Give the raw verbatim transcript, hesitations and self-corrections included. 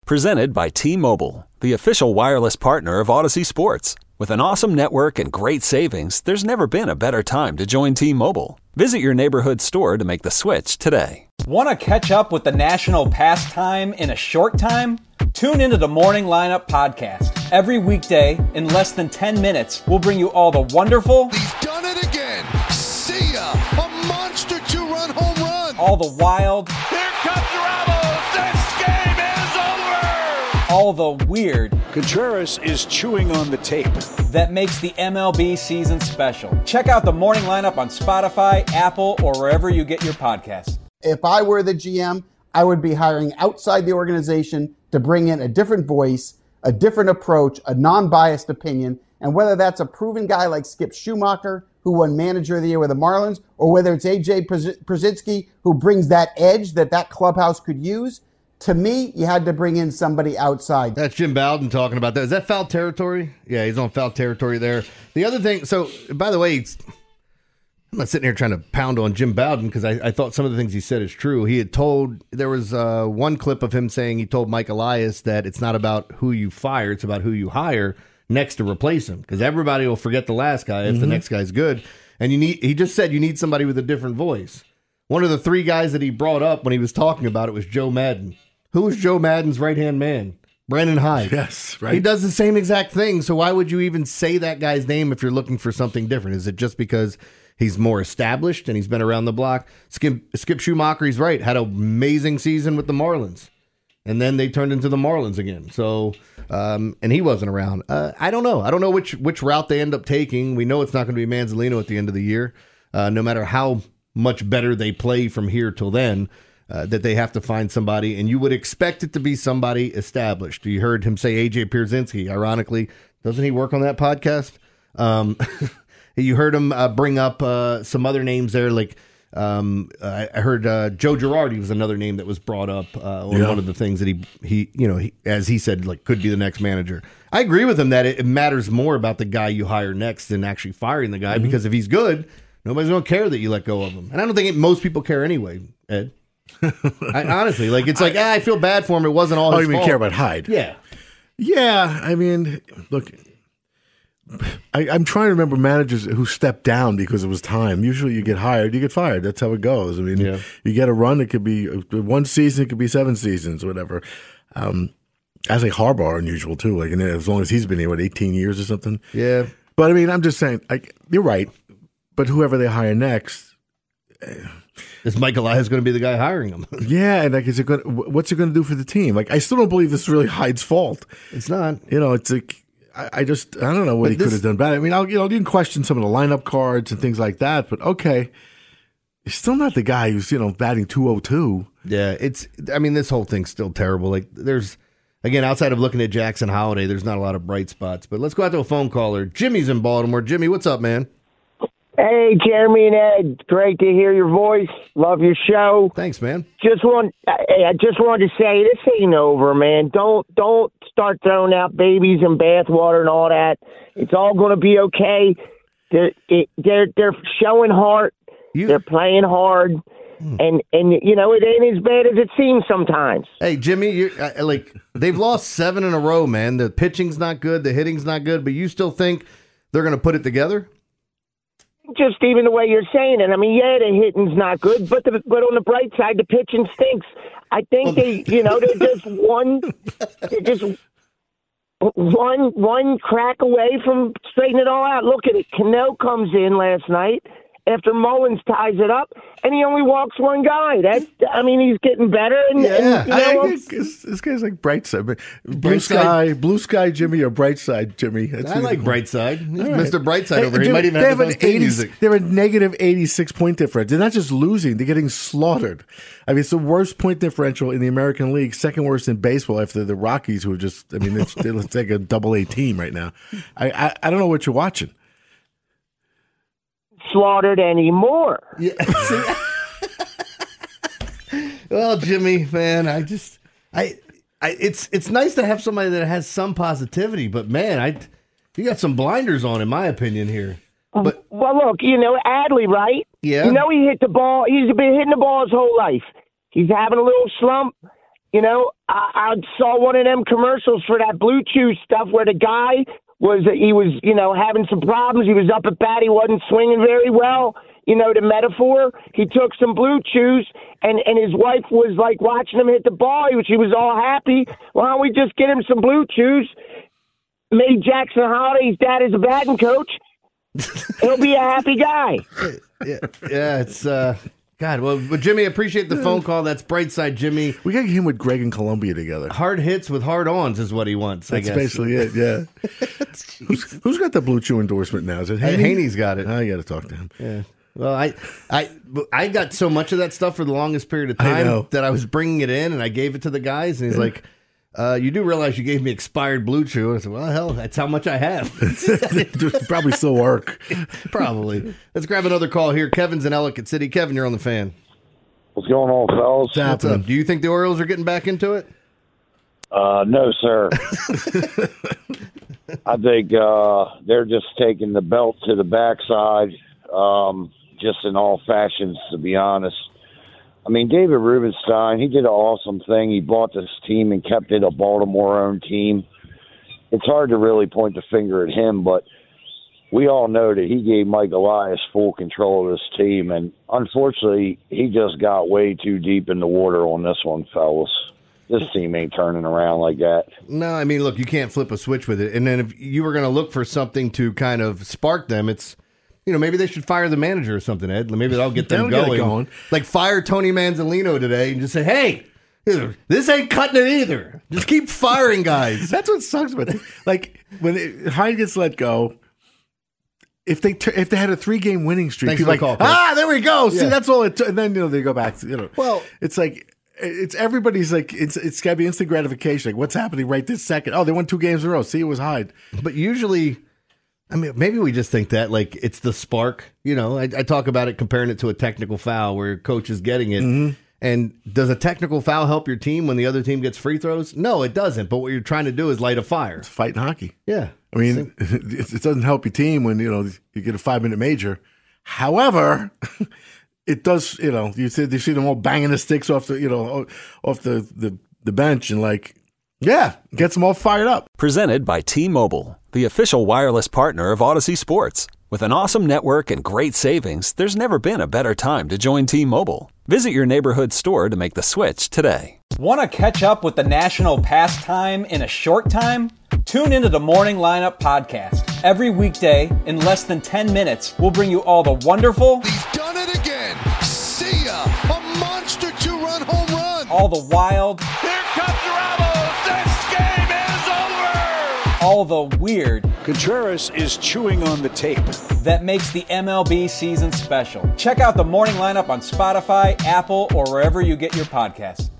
Presented by T-Mobile, the official wireless partner of Odyssey Sports. With an awesome network and great savings, there's never been a better time to join T-Mobile. Visit your neighborhood store to make the switch today. Want to catch up with the national pastime in a short time? Tune into the Morning Lineup Podcast. Every weekday, in less than ten minutes, we'll bring you all the wonderful... He's done it again! See ya! A monster two-run home run! All the wild... Here comes Ramos! This game is over! All the weird... Contreras is chewing on the tape. That makes the M L B season special. Check out the Morning Lineup on Spotify, Apple, or wherever you get your podcasts. If I were the G M, I would be hiring outside the organization to bring in a different voice, a different approach, a non-biased opinion, and whether that's a proven guy like Skip Schumacher, who won Manager of the Year with the Marlins, or whether it's A J Pierzynski, who brings that edge that that clubhouse could use, to me, you had to bring in somebody outside. That's Jim Bowden talking about that. Is that foul territory? Yeah, he's on foul territory there. The other thing, so, by the way, it's, I'm not sitting here trying to pound on Jim Bowden because I, I thought some of the things he said is true. He had told, there was uh, one clip of him saying he told Mike Elias that it's not about who you fire, it's about who you hire next to replace him, because everybody will forget the last guy if mm-hmm. the next guy's good. And you need, he just said you need somebody with a different voice. One of the three guys that he brought up when he was talking about it was Joe Madden. Who is Joe Madden's right-hand man? Brandon Hyde. Yes, right. He does the same exact thing, so why would you even say that guy's name if you're looking for something different? Is it just because he's more established and he's been around the block? Skip, Skip Schumacher, he's right, had an amazing season with the Marlins. And then they turned into the Marlins again. So, um, and he wasn't around. Uh, I don't know. I don't know which which route they end up taking. We know it's not going to be Manzolino at the end of the year, uh, no matter how much better they play from here till then. Uh, that they have to find somebody, and you would expect it to be somebody established. You heard him say A J Pierzynski. Ironically, doesn't he work on that podcast? Um, you heard him uh, bring up uh, some other names there, like um, I heard uh, Joe Girardi was another name that was brought up uh, on yeah. one of the things that he, he you know, he, as he said, like could be the next manager. I agree with him that it, it matters more about the guy you hire next than actually firing the guy, mm-hmm. because if he's good, nobody's going to care that you let go of him. And I don't think it, most people care anyway, Ed. I, honestly, like it's like I, ah, I feel bad for him. It wasn't all. Oh, his you mean fault. care about Hyde? Yeah, yeah. I mean, look, I, I'm trying to remember managers who stepped down because it was time. Usually, you get hired, you get fired. That's how it goes. I mean, yeah. you get a run. It could be one season. It could be seven seasons, whatever. Um, I say Harbaugh unusual too. Like, and as long as he's been here, what, eighteen years or something. Yeah. But I mean, I'm just saying, like, you're right. But whoever they hire next. Uh, Is Mike Elias going to be the guy hiring him? Yeah, and like, is it going? What's it going to do for the team? Like, I still don't believe this is really Hyde's fault. It's not. You know, it's like I, I just I don't know what but he this, could have done better. I mean, I'll, you know, you can question some of the lineup cards and things like that, but okay, he's still not the guy who's you know batting two oh two. Yeah, it's. I mean, this whole thing's still terrible. Like, there's again outside of looking at Jackson Holiday, there's not a lot of bright spots. But let's go out to a phone caller. Jimmy's in Baltimore. Jimmy, what's up, man? Hey, Jeremy and Ed, great to hear your voice. Love your show. Thanks, man. Just want, I just wanted to say this ain't over, man. Don't don't start throwing out babies and bathwater and all that. It's all going to be okay. They're they're they're showing heart. You, they're playing hard, hmm. and and you know it ain't as bad as it seems sometimes. Hey, Jimmy, you're, uh, like they've lost seven in a row, man. The pitching's not good, the hitting's not good, but you still think they're going to put it together? Just even the way you're saying it. I mean, yeah, the hitting's not good, but the, but on the bright side, the pitching stinks. I think they, you know, they're just one, they're just one one crack away from straightening it all out. Look at it. Cano comes in last night after Mullins ties it up, and he only walks one guy. That I mean, he's getting better. And, yeah, and, you know, I, this, this guy's like bright side, blue bright sky, side. blue sky, Jimmy, or bright side, Jimmy. That's I like bright side, right. Mister Brightside hey, over here. Jimmy, He might even they have, have his an eighty. music. They're a negative eighty-six point difference. They're not just losing; they're getting slaughtered. I mean, it's the worst point differential in the American League, second worst in baseball after the Rockies, who are just. I mean, it's, it's like a double A team right now. I, I I don't know what you're watching. Slaughtered anymore. Yeah. Well, Jimmy, man, I just, I, I, it's it's nice to have somebody that has some positivity, but man, I, you got some blinders on, in my opinion here. But well, look, you know Adley, right? Yeah. You know he hit the ball. He's been hitting the ball his whole life. He's having a little slump. You know, I, I saw one of them commercials for that Blue Chew stuff where the guy was, he was, you know, having some problems. He was up at bat. He wasn't swinging very well. You know, the metaphor, he took some Blue Chews, and, and his wife was like watching him hit the ball. She was all happy. Why don't we just get him some Blue Chews? Made Jackson Holiday's dad is a batting coach. He'll be a happy guy. Yeah, yeah, it's uh, God. Well, but Jimmy, appreciate the phone call. That's Brightside Jimmy. We got him with Greg and Columbia together. Hard hits with hard ons is what he wants. That's I guess. basically it. Yeah. who's, who's got the Blue Chew endorsement now? Is it Haney? Haney's got it. I got to talk to him. Yeah. Well, I, I, I got so much of that stuff for the longest period of time I that I was bringing it in, and I gave it to the guys, and he's like, uh, "You do realize you gave me expired Blue Chew?" And I said, "Well, hell, that's how much I have." Probably still work. Probably. Let's grab another call here. Kevin's in Ellicott City. Kevin, you're on the fan. What's going on, fellas? What's up? Do you think the Orioles are getting back into it? Uh, no, sir. I think uh, they're just taking the belt to the backside. Um, just in all fashions, to be honest. I mean, David Rubenstein, he did an awesome thing. He bought this team and kept it a Baltimore-owned team. It's hard to really point the finger at him, but we all know that he gave Mike Elias full control of this team, and unfortunately, he just got way too deep in the water on this one, fellas. This team ain't turning around like that. No, I mean, look, you can't flip a switch with it. And then if you were going to look for something to kind of spark them, it's, you know, maybe they should fire the manager or something, Ed. Maybe that'll get them That'll going. get it going. Like fire Tony Manzolino today and just say, hey, this ain't cutting it either. Just keep firing guys. That's what sucks about it. Like, when it, Hyde gets let go, if they tur- if they had a three game winning streak, Thanks people for like, the call, ah, there we go. See, Yeah. that's all it took. And then, you know, they go back to, you know, Well, it's like, it's everybody's like, it's it's got to be instant gratification. Like, what's happening right this second? Oh, they won two games in a row. See, it was Hyde. But usually, I mean, maybe we just think that, like, it's the spark. You know, I, I talk about it, comparing it to a technical foul where coach is getting it. Mm-hmm. And does a technical foul help your team when the other team gets free throws? No, it doesn't. But what you're trying to do is light a fire. It's fighting hockey. Yeah. I mean, it, it doesn't help your team when, you know, you get a five minute major. However, it does, you know, you see, you see them all banging the sticks off the, you know, off the, the, the bench and like, yeah, gets them all fired up. Presented by T-Mobile, the official wireless partner of Odyssey Sports. With an awesome network and great savings, there's never been a better time to join T-Mobile. Visit your neighborhood store to make the switch today. Want to catch up with the national pastime in a short time? Tune into the Morning Lineup Podcast. Every weekday, in less than ten minutes, we'll bring you all the wonderful... He's done it again. See ya. A monster two-run home run. All the wild... Here comes Ramos. This game is over. All the weird... Contreras is chewing on the tape. That makes the M L B season special. Check out the Morning Lineup on Spotify, Apple, or wherever you get your podcasts.